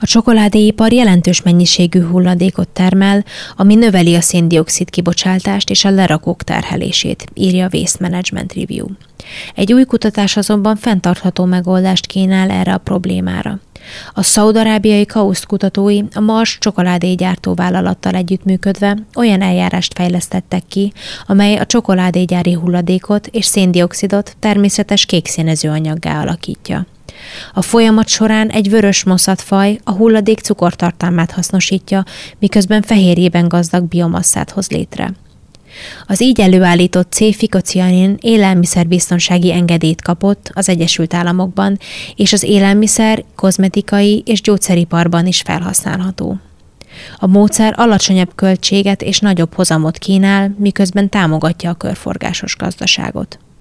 A csokoládéipar jelentős mennyiségű hulladékot termel, ami növeli a szén-dioxid kibocsátást és a lerakók terhelését, írja a Waste Management Review. Egy új kutatás azonban fenntartható megoldást kínál erre a problémára. A szaúd-arábiai KAUSZT kutatói a Mars csokoládégyártó vállalattal együttműködve olyan eljárást fejlesztettek ki, amely a csokoládégyári hulladékot és szén-dioxidot természetes kékszínező anyaggá alakítja. A folyamat során egy vörös moszatfaj a hulladék cukortartalmát hasznosítja, miközben fehérjében gazdag biomasszát hoz létre. Az így előállított C-fikocianin élelmiszerbiztonsági engedélyt kapott az Egyesült Államokban, és az élelmiszer, kozmetikai és gyógyszeriparban is felhasználható. A módszer alacsonyabb költséget és nagyobb hozamot kínál, miközben támogatja a körforgásos gazdaságot.